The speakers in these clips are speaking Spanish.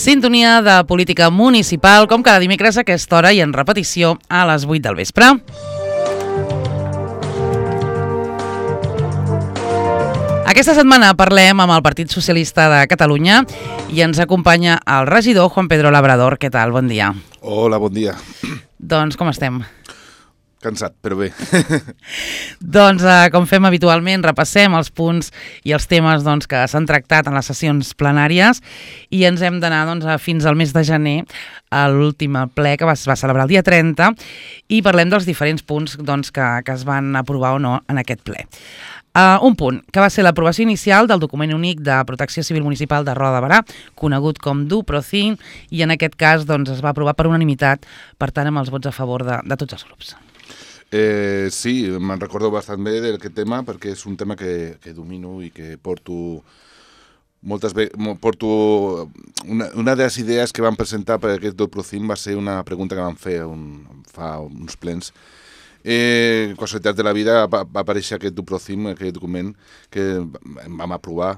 Sintonia de política municipal, com cada dimecres a aquesta hora i en repetició a les 8 del vespre. Aquesta setmana parlem amb el Partit Socialista de Catalunya i ens acompanya el regidor Juan Pedro Labrador. Què tal? Bon dia. Hola, bon dia. Doncs com estem? Cansat, però bé. Doncs, com fem habitualment, repassem els punts i els temes que s'han tractat en les sessions plenàries i ens hem d'anar fins al mes de gener, a l'últim ple que es va celebrar el dia 30, i parlem dels diferents punts que es van aprovar o no en aquest ple. Un punt, que va ser l'aprovació inicial del document únic de protecció civil municipal de Roda de Berà, conegut com DuProCin, i en aquest cas es va aprovar per unanimitat, per tant amb els vots a favor de tots els grups. Sí, me'n recordo bastant bé d'aquest tema perquè és un tema que domino i que porto una de les idees que vam presentar per aquest DuProCin va ser una pregunta que vam fer fa uns plens. Casualitats de la vida va aparèixer aquest DuProCin, aquest document que vam aprovar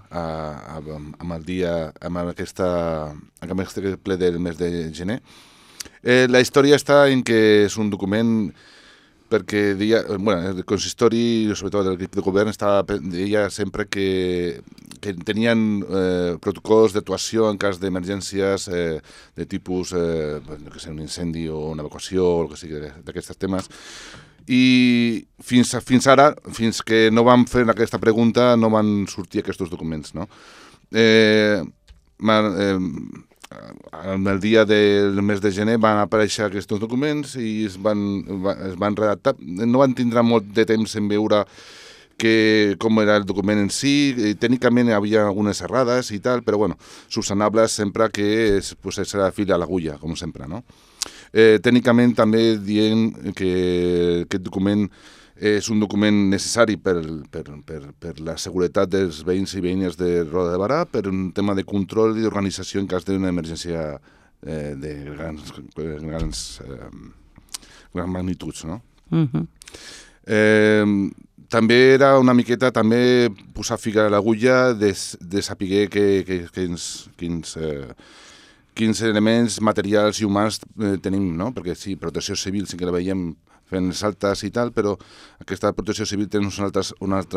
amb aquest ple del mes de gener. La història està en que és un document perquè el consistori, sobretot l'equip de govern, deia sempre que tenien protocols d'actuació en cas d'emergències de tipus un incendi o una evacuació o el que sigui d'aquests temes. I fins ara, fins que no vam fer aquesta pregunta, no van sortir aquests documents, no? El dia del mes de gener van aparèixer aquests documents i es van redactar. No van tindre molt de temps en veure com era el document en si. Tècnicament hi havia algunes errades i tal, però subsanables sempre que és la fil a l'agulla, com sempre, no? Tècnicament també dient que aquest document és un document necessari per la seguretat dels veïns i veïnes de Roda de Berà, per un tema de control i d'organització en cas d'una emergència de grans magnituds, no? També era una miqueta posar fil a l'agulla de saber quins elements materials i humans tenim, no? Perquè sí, protecció civil sí que la veiem fent saltes i tal, però aquesta protecció civil té uns altres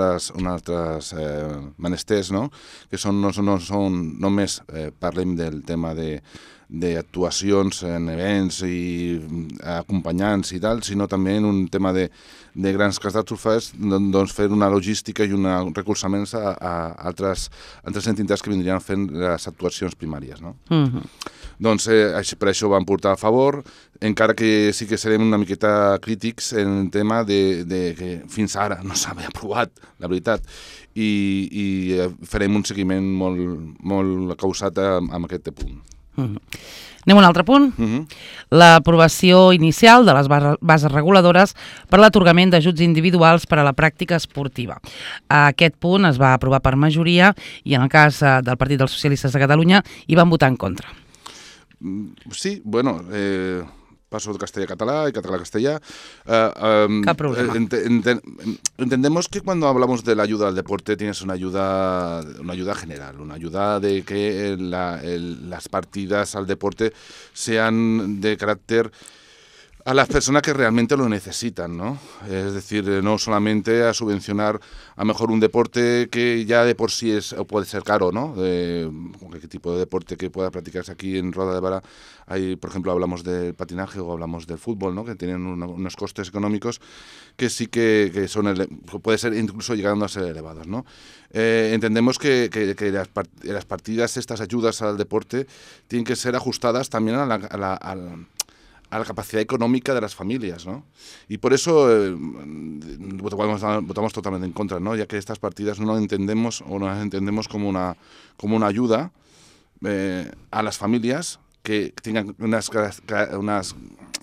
menesters, no? Que no són només parlem del tema d'actuacions en events i acompanyants i tal, sinó també en un tema de grans catàstrofes, fer una logística i un recolzament a altres entitats que vindrien fent les actuacions primàries, no? Doncs per això vam portar a favor, encara que sí que serem una miqueta crítics en el tema que fins ara no s'havia aprovat, la veritat, i farem un seguiment molt causat amb aquest punt. Anem a un altre punt. L'aprovació inicial de les bases reguladores per l'atorgament d'ajuts individuals per a la pràctica esportiva. Aquest punt es va aprovar per majoria i en el cas del Partit dels Socialistes de Catalunya hi van votar en contra. Sí, paso de castellà a català y català a castellà. Cap problema. Entendemos que cuando hablamos de la ayuda al deporte tienes una ayuda general, una ayuda de que las partidas al deporte sean de carácter a las personas que realmente lo necesitan, ¿no? Es decir, no solamente a subvencionar a mejor un deporte que ya de por sí puede ser caro, ¿no? ¿Qué tipo de deporte que pueda practicarse aquí en Roda de Berà? Hay, por ejemplo, hablamos del patinaje o hablamos del fútbol, ¿no? Que tienen unos costes económicos que sí que puede ser incluso llegando a ser elevados, ¿no? Entendemos que las partidas, estas ayudas al deporte, tienen que ser ajustadas también a la capacidad económica de las familias, ¿no? Y por eso votamos totalmente en contra, ¿no? Ya que estas partidas no las entendemos como una ayuda a las familias que tengan unas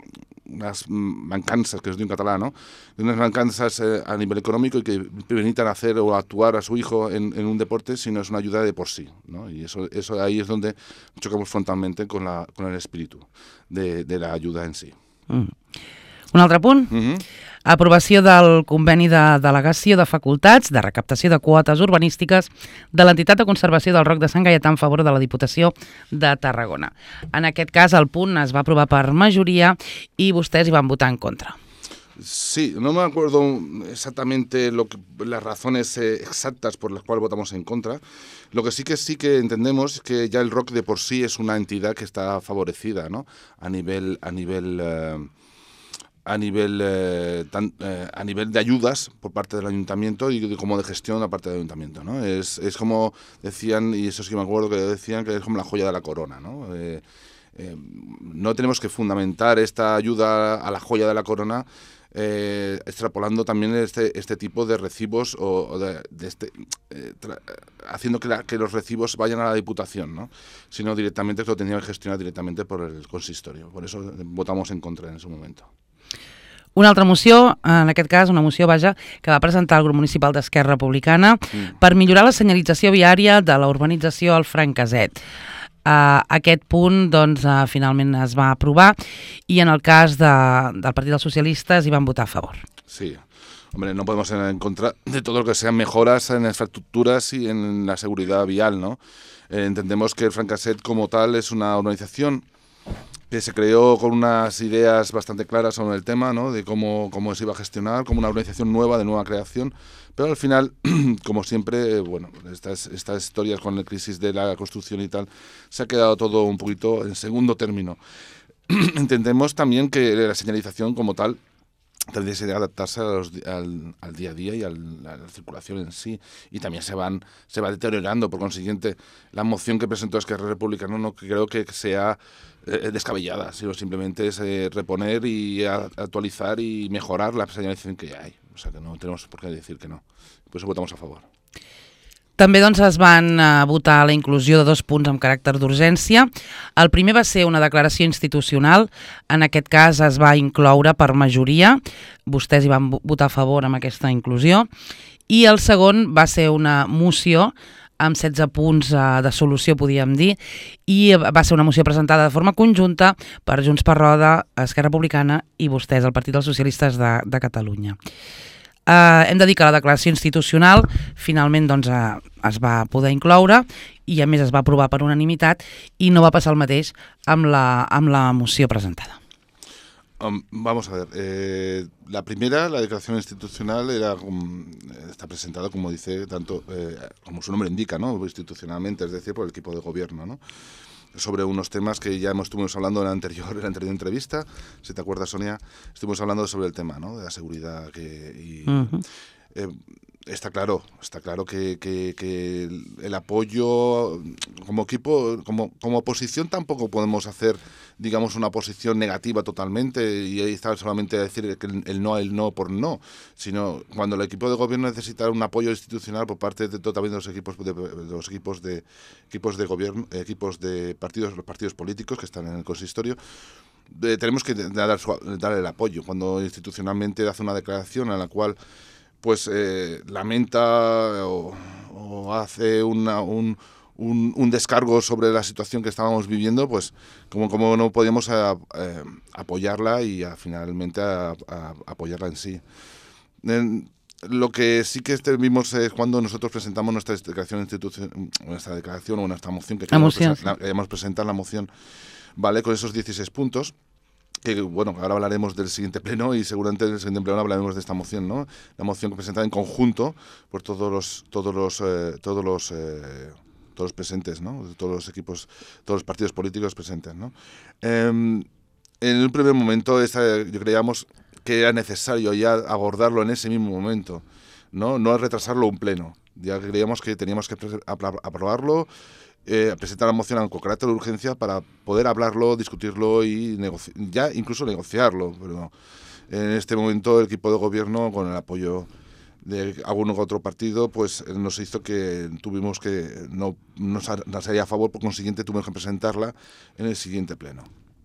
mancanzas, que es de un catalán, ¿no? Unas mancanzas a nivel económico y que permitan hacer o actuar a su hijo en un deporte, sino es una ayuda de por sí, ¿no? Y eso ahí es donde chocamos frontalmente con el espíritu de la ayuda en sí. Un altre punt. Aprovació del conveni de delegació de facultats de recaptació de quotes urbanístiques de l'entitat de conservació del Roc de Sant Gaietà en favor de la Diputació de Tarragona. En aquest cas, el punt es va aprovar per majoria i vostès hi van votar en contra. Sí, no me acuerdo exactamente las razones exactas por las cuales votamos en contra. Lo que sí que entendemos es que ya el ROC de por sí es una entidad que está favorecida, ¿no? a nivel de ayudas por parte del ayuntamiento y como de gestión por parte del ayuntamiento, ¿no? Es como decían, y eso sí que me acuerdo que decían, que es como la joya de la corona, ¿no? No tenemos que fundamentar esta ayuda a la joya de la corona extrapolando también este tipo de recibos haciendo que los recibos vayan a la Diputación, ¿no? Sino directamente que lo tendría que gestionar directamente por el consistorio. Por eso votamos en contra en ese momento. Una altra moció, en aquest cas una moció, que va presentar el grup municipal d'Esquerra Republicana per millorar la senyalització viària de la urbanització al Franqueset. Aquest punt finalment es va aprovar i en el cas del Partit dels Socialistes hi van votar a favor. Sí, hombre, no podemos ir en contra de todo lo que sean mejoras en infraestructuras y en la seguridad vial, ¿no? Entendemos que el Franqueset como tal es una organización que se creó con unas ideas bastante claras sobre el tema, ¿no? De cómo se iba a gestionar, como una organización nueva, de nueva creación, pero al final, como siempre, bueno, estas historias con la crisis de la construcción y tal, se ha quedado todo un poquito en segundo término. Entendemos también que la señalización como tal tendría que adaptarse al día a día y a la circulación en sí, y también se va deteriorando. Por consiguiente, la moción que presentó Esquerra Republicana no creo que sea descabellada, sino simplemente es reponer y actualizar y mejorar la señalización que ya hay. O sea que no tenemos por qué decir que no. Por eso votamos a favor. També es van votar la inclusió de 2 punts amb caràcter d'urgència. El primer va ser una declaració institucional, en aquest cas es va incloure per majoria, vostès hi van votar a favor amb aquesta inclusió, i el segon va ser una moció amb 16 punts de solució, podríem dir, i va ser una moció presentada de forma conjunta per Junts per Roda, Esquerra Republicana i vostès, el Partit dels Socialistes de Catalunya. Hem de dir que la declaració institucional finalment es va poder incloure i a més es va aprovar per unanimitat i no va passar el mateix amb la moció presentada. Vamos a ver, la primera, la declaración institucional, está presentada, como dice, tanto como su nombre indica, ¿no? Institucionalmente, es decir, por el equipo de gobierno, ¿no? Sobre unos temas que ya estuvimos hablando en la anterior entrevista, si te acuerdas, Sonia, estuvimos hablando sobre el tema, ¿no? De la seguridad Está claro que el apoyo como equipo, como oposición tampoco podemos hacer, digamos, una posición negativa totalmente y ahí está solamente decir que el no por no, sino cuando el equipo de gobierno necesita un apoyo institucional por parte de también de los equipos de gobierno, los partidos políticos que están en el consistorio. Tenemos que dar el apoyo cuando institucionalmente hace una declaración en la cual pues lamenta o hace un descargo sobre la situación que estábamos viviendo, pues como no podíamos apoyarla y finalmente apoyarla en sí. Lo que sí que vimos es cuando nosotros presentamos nuestra declaración o nuestra moción que queríamos presentar la moción, ¿vale? Con esos 16 puntos. Que bueno, ahora hablaremos del siguiente pleno y seguramente en el siguiente pleno hablaremos de esta moción, ¿no? La moción presentada en conjunto por todos los presentes, ¿no? Todos los equipos, todos los partidos políticos presentes, ¿no? En un primer momento yo creíamos que era necesario ya abordarlo en ese mismo momento, no retrasarlo un pleno. Ya creíamos que teníamos que aprobarlo, presentar la moción con carácter de urgencia para poder hablarlo, discutirlo y ya incluso negociarlo. Pero en este momento el equipo de gobierno, con el apoyo de alguno u otro partido, pues nos hizo que tuvimos que no nos haría a favor, por consiguiente tuvimos que presentarla en el siguiente pleno.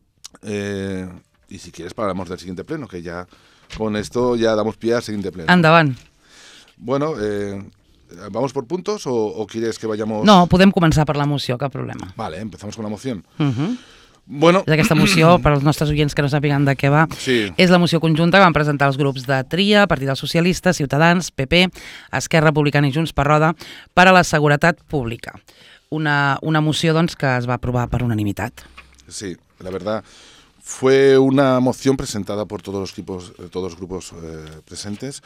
Y si quieres hablamos del siguiente pleno, que ya con esto ya damos pie al siguiente pleno. Endavant. Bueno, ¿vamos por puntos o quieres que vayamos...? No, podem començar per la moció, cap problema. Vale, empezamos con la moción. Bueno, És aquesta moció, per als nostres oients que no sàpiguen de què va, sí. és la moció conjunta que van presentar els grups de TRIA, Partit dels Socialistes, Ciutadans, PP, Esquerra Republicana i Junts per Roda per a la seguretat pública. Una moció doncs, que es va aprovar per unanimitat. Sí, la verdad, fue una moción presentada por todos los grupos presentes.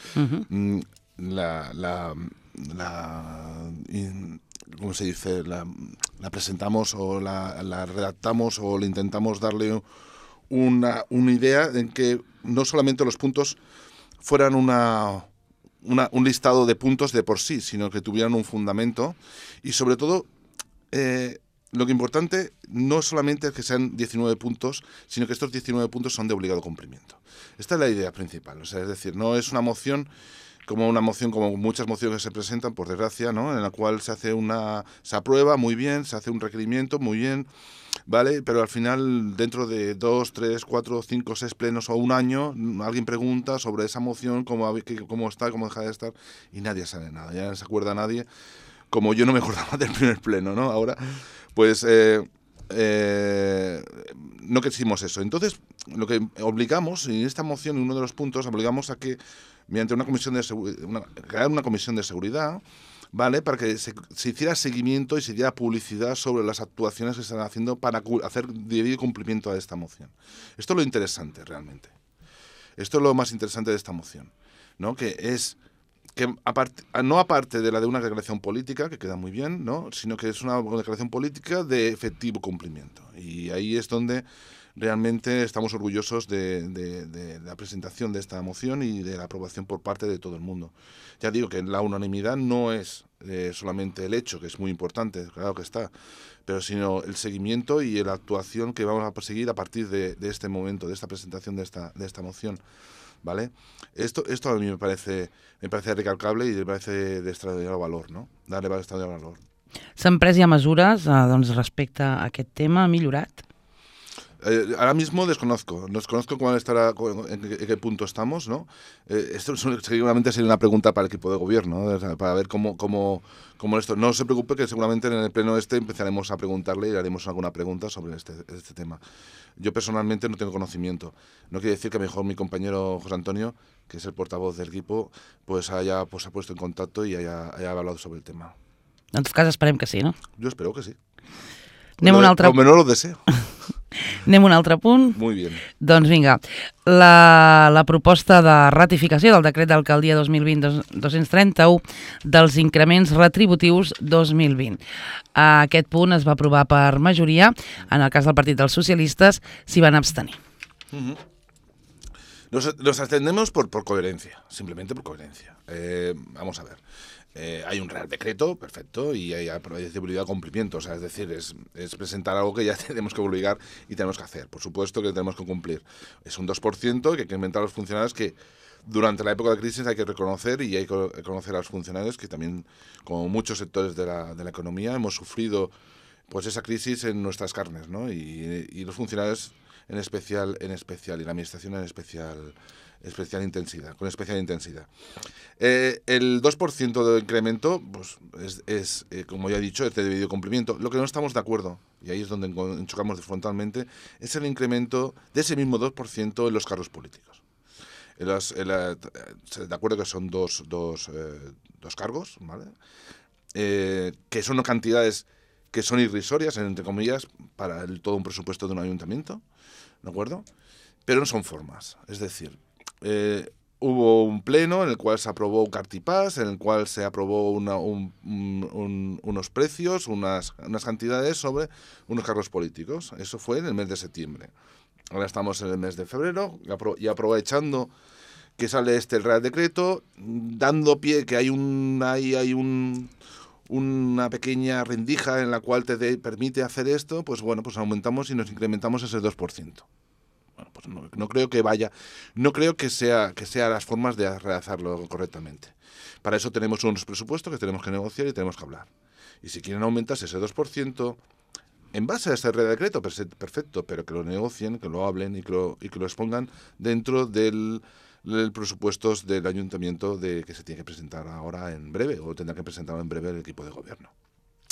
¿Cómo se dice? La presentamos o la redactamos o le intentamos darle una idea en que no solamente los puntos fueran un listado de puntos de por sí, sino que tuvieran un fundamento y sobre todo lo que importante no solamente es que sean 19 puntos, sino que estos 19 puntos son de obligado cumplimiento. Esta es la idea principal, o sea, es decir, no es una moción como muchas mociones que se presentan, por desgracia, ¿no? En la cual se aprueba muy bien, se hace un requerimiento muy bien, ¿vale? Pero al final, dentro de 2, 3, 4, 5, 6 plenos o un año, alguien pregunta sobre esa moción, cómo está, cómo deja de estar, y nadie sabe nada, ya no se acuerda nadie, como yo no me acordaba del primer pleno, ¿no? Ahora, pues no quisimos eso. Entonces, lo que obligamos, en esta moción, en uno de los puntos, obligamos a que mediante crear una comisión de seguridad, ¿vale? Para que se hiciera seguimiento y se diera publicidad sobre las actuaciones que se están haciendo para hacer debido cumplimiento a esta moción. Esto es lo interesante, realmente. Esto es lo más interesante de esta moción, ¿no? Que es que no aparte de la de una declaración política, que queda muy bien, ¿no? Sino que es una declaración política de efectivo cumplimiento. Y ahí es donde realmente estamos orgullosos de la presentación de esta moción y de la aprobación por parte de todo el mundo. Ya digo que la unanimidad no es solamente el hecho, que es muy importante, claro que está, pero sino el seguimiento y la actuación que vamos a perseguir a partir de este momento, de esta presentación de esta moción, ¿vale? Esto a mí me parece recalcable y me parece de extraordinario valor, ¿no? Darle extraordinario valor. S'han pres ja mesures doncs, respecte a aquest tema, ha millorat? Ahora mismo desconozco cuál estará, en qué punto estamos, ¿no? Esto seguramente sería una pregunta para el equipo de gobierno, ¿no? Para ver cómo esto. No se preocupe que seguramente en el pleno empezaremos a preguntarle y haremos alguna pregunta sobre este tema. Yo personalmente no tengo conocimiento. No quiere decir que mejor mi compañero José Antonio, que es el portavoz del equipo, pues ha puesto en contacto y haya hablado sobre el tema. En tot cas esperem que sí, no? Yo espero que sí. Lo menos lo deseo. Anem a un altre punt? Muy bien. Doncs vinga, la proposta de ratificació del decret d'alcaldia 2020-231 dels increments retributius 2020. Aquest punt es va aprovar per majoria, en el cas del Partit dels Socialistes s'hi van abstenir. Nos abstenemos por coherencia, simplemente por coherencia. Vamos a ver. Hay un real decreto, perfecto, y hay obligado cumplimiento. O sea, es decir, es presentar algo que ya tenemos que obligar y tenemos que hacer. Por supuesto que tenemos que cumplir. Es un 2% que hay que inventar a los funcionarios que durante la época de crisis hay que reconocer y hay que reconocer a los funcionarios que también, como muchos sectores de la economía, hemos sufrido pues esa crisis en nuestras carnes, ¿no? Y los funcionarios en especial, y la administración en especial intensidad, con especial intensidad. El 2% de incremento, pues es como ya he dicho, es de debido cumplimiento. Lo que no estamos de acuerdo, y ahí es donde chocamos frontalmente, es el incremento de ese mismo 2% en los cargos políticos. De acuerdo que son dos cargos, ¿vale? Que son cantidades que son irrisorias, entre comillas, para todo un presupuesto de un ayuntamiento, ¿de acuerdo? Pero no son formas, es decir, hubo un pleno en el cual se aprobó un cartipás, en el cual se aprobó unos precios, unas cantidades sobre unos cargos políticos. Eso fue en el mes de septiembre. Ahora estamos en el mes de febrero y aprovechando que sale el Real Decreto, dando pie que hay una pequeña rendija en la cual te permite hacer esto, pues bueno, pues aumentamos y nos incrementamos ese 2%. Bueno, pues no creo que sea las formas de realizarlo correctamente. Para eso tenemos unos presupuestos que tenemos que negociar y tenemos que hablar. Y si quieren aumentarse ese 2%, en base a este Real Decreto, perfecto, pero que lo negocien, que lo hablen y que lo expongan dentro del presupuestos del ayuntamiento que se tiene que presentar ahora en breve, o tendrá que presentar en breve el equipo de gobierno.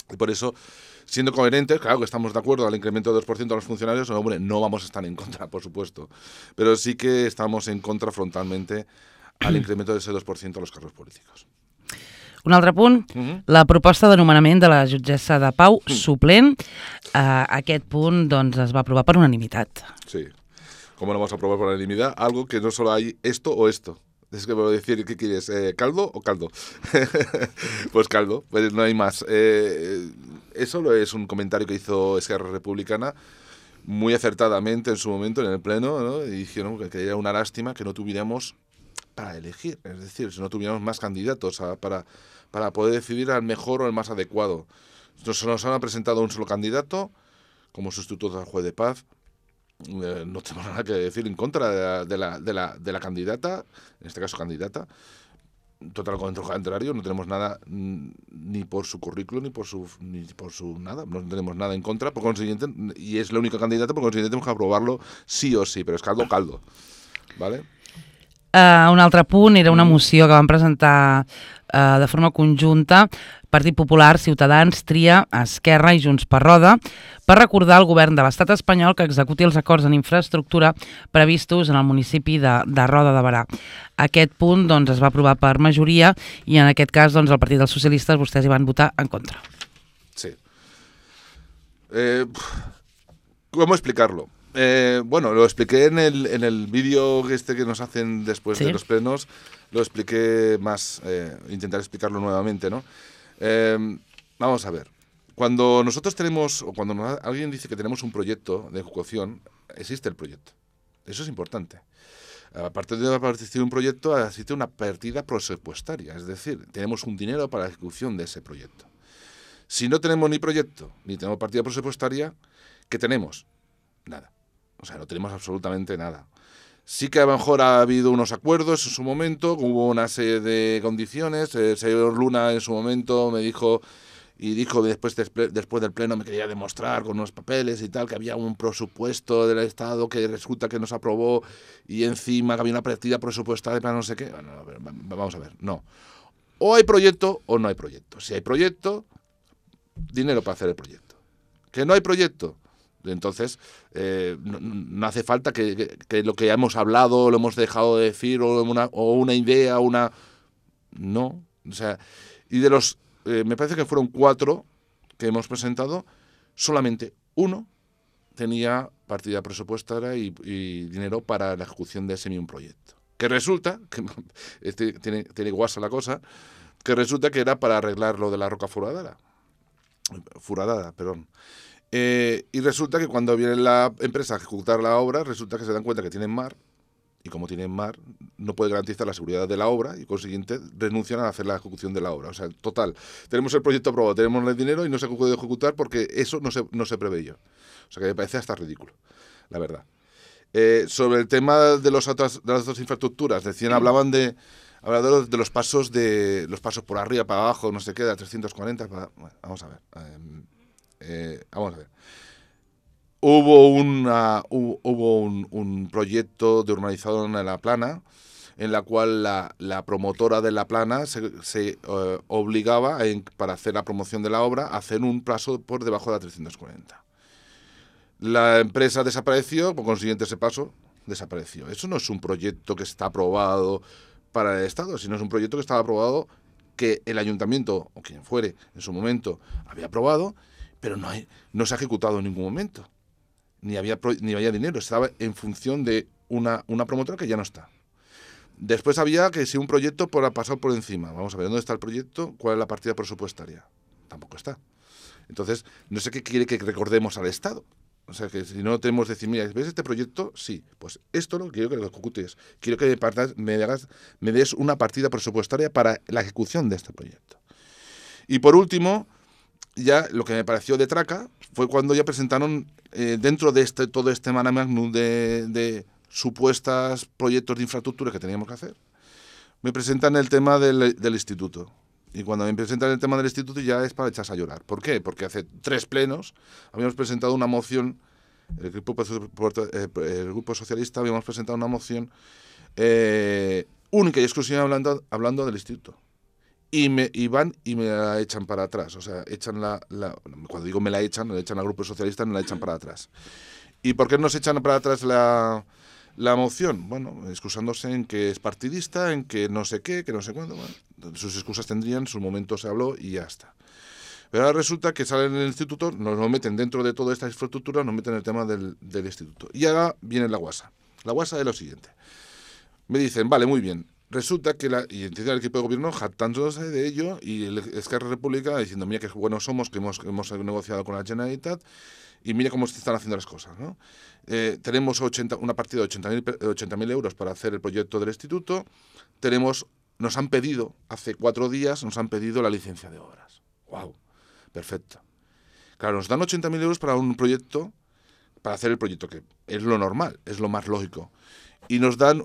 Y por eso, siendo coherentes, claro que estamos de acuerdo al incremento del 2% a los funcionarios, no, hombre, no vamos a estar en contra, por supuesto, pero sí que estamos en contra frontalmente al incremento de ese 2% a los cargos políticos. Un altre punt, la proposta de nomenament de la jutgessa de Pau suplent. Aquest punt doncs, es va aprovar per unanimitat. Sí. ¿Cómo no vamos a aprobar por unanimidad algo que no solo hay esto o esto? Es que puedo decir, ¿qué quieres? ¿Caldo o caldo? Pues caldo, pues no hay más. Eso es un comentario que hizo Esquerra Republicana muy acertadamente en su momento en el Pleno, ¿no? Y dijeron que era una lástima que no tuviéramos para elegir, es decir, si no tuviéramos más candidatos para poder decidir al mejor o el más adecuado. Nos han presentado un solo candidato como sustituto del juez de paz. No tenemos nada que decir en contra de la candidata, en este caso candidata. Total contrario, no tenemos nada ni por su currículum ni por su nada, no tenemos nada en contra, por consiguiente, y es la única candidata, por consiguiente tenemos que aprobarlo sí o sí, però és caldo, ¿vale? Un altre punt era una moció que van presentar de forma conjunta Partit Popular, Ciutadans, Tria, Esquerra i Junts per Roda per recordar al govern de l'estat espanyol que executi els acords en infraestructura previstos en el municipi de Roda de Berà. Aquest punt doncs, es va aprovar per majoria i en aquest cas doncs, el Partit dels Socialistes vostès hi van votar en contra. Sí. ¿Cómo explicarlo? Bueno, lo expliqué en el vídeo que nos hacen después de los plenos, lo expliqué más, intentaré explicarlo nuevamente, ¿no? Vamos a ver, cuando nosotros tenemos, o cuando alguien dice que tenemos un proyecto de ejecución, existe el proyecto. Eso es importante. Aparte de existir un proyecto, existe una partida presupuestaria, es decir, tenemos un dinero para la ejecución de ese proyecto. Si no tenemos ni proyecto, ni tenemos partida presupuestaria, ¿qué tenemos? Nada. O sea, no tenemos absolutamente nada. Sí que a lo mejor ha habido unos acuerdos en su momento, hubo una serie de condiciones. El señor Luna en su momento me dijo, y dijo después del pleno, me quería demostrar con unos papeles y tal, que había un presupuesto del Estado que resulta que nos aprobó y encima que había una partida presupuestaria para no sé qué. Bueno, vamos a ver, no. O hay proyecto o no hay proyecto. Si hay proyecto, dinero para hacer el proyecto. Que no hay proyecto, entonces no hace falta que lo que hemos hablado lo hemos dejado de decir o una idea, no, o sea, y de los me parece que fueron 4 que hemos presentado, solamente uno tenía partida presupuestaria y dinero para la ejecución de ese mismo proyecto, que resulta que tiene guasa la cosa, que resulta que era para arreglar lo de la roca furadada, perdón. Y resulta que cuando viene la empresa a ejecutar la obra, resulta que se dan cuenta que tienen mar, y como tienen mar, no puede garantizar la seguridad de la obra, y consiguiente renuncian a hacer la ejecución de la obra. O sea, total, tenemos el proyecto aprobado, tenemos el dinero y no se puede ejecutar porque eso no se preveyó. O sea, que me parece hasta ridículo, la verdad. Sobre el tema de las otras infraestructuras, hablaban de los pasos por arriba, para abajo, no sé qué, de 340, bueno, vamos a ver. Vamos a ver. Hubo un proyecto de urbanización en La Plana, en la cual la promotora de La Plana se obligaba, para hacer la promoción de la obra, a hacer un paso por debajo de la 340. La empresa desapareció, por consiguiente ese paso desapareció. Eso no es un proyecto que está aprobado para el Estado, sino es un proyecto que estaba aprobado, que el ayuntamiento, o quien fuere, en su momento, había aprobado, pero no se ha ejecutado en ningún momento. Ni había dinero, estaba en función de una promotora que ya no está. Después había que si un proyecto pasar por encima. Vamos a ver, ¿dónde está el proyecto? ¿Cuál es la partida presupuestaria? Tampoco está. Entonces, no sé qué quiere que recordemos al Estado. O sea, que si no tenemos que decir, mira, ¿ves este proyecto? Sí, pues esto lo quiero que lo ejecutes. Quiero que me des una partida presupuestaria para la ejecución de este proyecto. Y por último, ya lo que me pareció de traca fue cuando ya presentaron, dentro de todo este mare magnum de supuestos proyectos de infraestructura que teníamos que hacer, me presentan el tema del instituto. Y cuando me presentan el tema del instituto ya es para echarse a llorar. ¿Por qué? Porque hace 3 plenos habíamos presentado una moción, el Grupo Socialista habíamos presentado una moción única y exclusiva hablando del instituto. y van y me la echan para atrás. O sea, echan cuando digo me la echan al Grupo Socialista, me la echan para atrás. ¿Y por qué nos echan para atrás la moción? Bueno, excusándose en que es partidista, en que no sé qué, que no sé cuándo. Bueno, sus excusas tendrían, en su momento se habló y ya está. Pero ahora resulta que salen en el instituto, nos meten dentro de toda esta infraestructura, nos meten el tema del instituto. Y ahora viene la guasa. La guasa es lo siguiente. Me dicen, vale, muy bien. Resulta que y entiende el equipo de gobierno jactándose de ello y el Esquerra República diciendo, mira qué buenos somos, que hemos negociado con la Generalitat y mira cómo se están haciendo las cosas, ¿no? Tenemos una partida de 80.000 euros para hacer el proyecto del instituto. Nos han pedido, hace 4 días, la licencia de obras. ¡Wow! Perfecto. Claro, nos dan 80.000 euros para un proyecto, para hacer el proyecto, que es lo normal, es lo más lógico. Y nos dan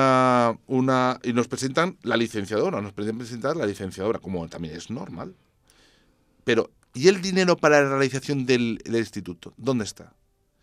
y nos presentan la licenciadora, como también es normal. Pero, ¿y el dinero para la realización del instituto? ¿Dónde está?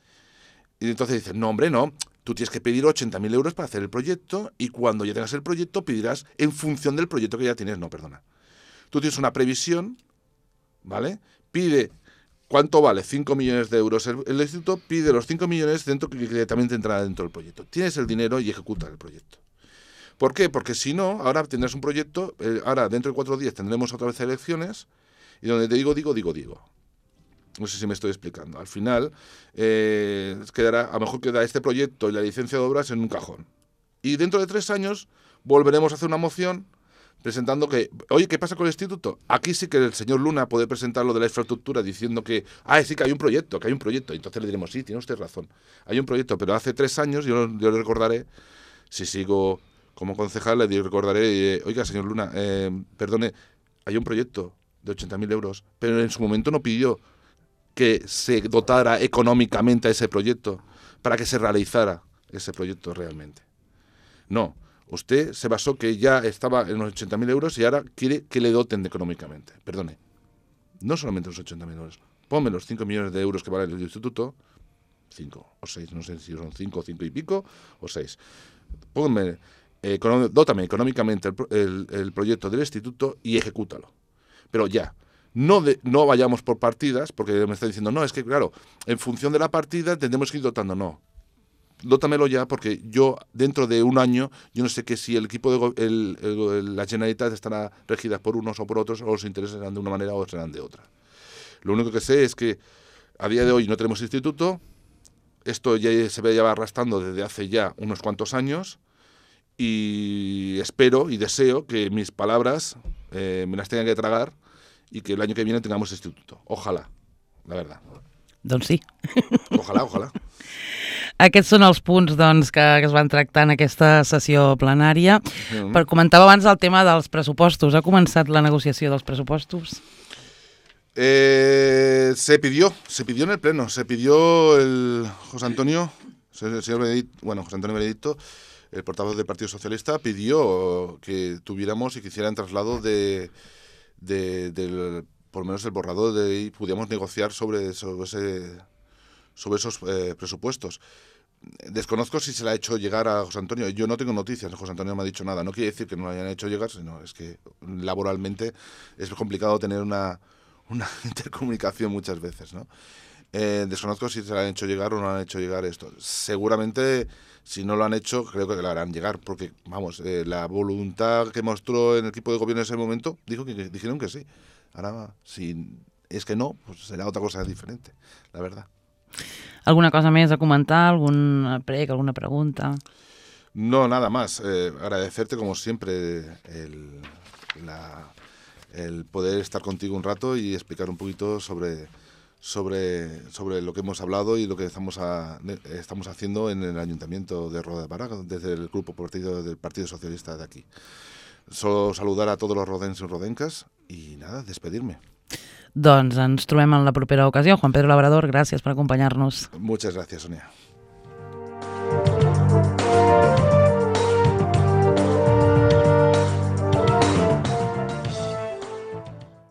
Y entonces dicen, no, hombre, no, tú tienes que pedir 80.000 euros para hacer el proyecto y cuando ya tengas el proyecto pedirás en función del proyecto que ya tienes. No, perdona. Tú tienes una previsión, ¿vale? Pide, ¿cuánto vale? 5 millones de euros el instituto, pide los 5 millones dentro que también te entrará dentro del proyecto. Tienes el dinero y ejecuta el proyecto. ¿Por qué? Porque si no, ahora tendrás un proyecto, ahora dentro de 4 días tendremos otra vez elecciones y donde te digo. No sé si me estoy explicando. Al final, a lo mejor queda este proyecto y la licencia de obras en un cajón. Y dentro de 3 años volveremos a hacer una moción presentando que, oye, ¿qué pasa con el instituto? Aquí sí que el señor Luna puede presentar lo de la infraestructura diciendo que, sí que hay un proyecto. Y entonces le diremos, sí, tiene usted razón. Hay un proyecto, pero hace 3 años yo le recordaré, si sigo como concejal, le recordaré, oiga, señor Luna, perdone, hay un proyecto de 80.000 euros, pero en su momento no pidió que se dotara económicamente a ese proyecto para que se realizara ese proyecto realmente. No, usted se basó que ya estaba en los 80.000 euros y ahora quiere que le doten económicamente. Perdone, no solamente los 80.000 euros, ponme los 5 millones de euros que vale el instituto, 5 o 6, no sé si son 5 y pico o 6. Pónganme, dótame económicamente el proyecto del instituto y ejecútalo. Pero ya. No vayamos por partidas, porque me está diciendo, no, es que claro, en función de la partida tendremos que ir dotando. No, dótamelo ya, porque yo, dentro de un año, yo no sé que si el equipo la Generalitat estará regida por unos o por otros, o los intereses serán de una manera o serán de otra. Lo único que sé es que a día de hoy no tenemos instituto, esto ya se va arrastrando desde hace ya unos cuantos años, y espero y deseo que mis palabras me las tengan que tragar, y que el año que viene tengamos instituto. Ojalà, la verdad. Doncs sí. Ojalà. Aquests són els punts que es van tractar en aquesta sessió plenària. Comentava abans el tema dels pressupostos. Ha començat la negociació dels pressupostos? Se pidió en el pleno. Se pidió José Antonio Benedicto, el portavoz del Partido Socialista, pidió que tuviéramos y que hicieran traslado por lo menos el borrador y pudiéramos negociar sobre esos presupuestos. Desconozco si se le ha hecho llegar a José Antonio. Yo no tengo noticias, José Antonio no me ha dicho nada. No quiere decir que no lo hayan hecho llegar, sino es que laboralmente es complicado tener una intercomunicación muchas veces, ¿no? Desconozco si se le han hecho llegar o no han hecho llegar esto. Seguramente, si no lo han hecho, creo que le harán llegar, porque, vamos, la voluntad que mostró en el equipo de gobierno en ese momento, dijeron que sí. Ahora, si es que no, pues será otra cosa diferente, la verdad. ¿Alguna cosa més a comentar? ¿Algun prec, alguna pregunta? No, nada más. Agradecerte, como siempre, el poder estar contigo un rato y explicar un poquito sobre lo que hemos hablado y lo que estamos haciendo en el Ayuntamiento de Roda de Bará, desde el grupo del Partido Socialista de aquí. Solo saludar a todos los rodencs y rodencas y nada, despedirme. Doncs ens trobem en la propera ocasió. Juan Pedro Labrador, gràcies per acompanyar-nos. Muchas gracias, Sonia.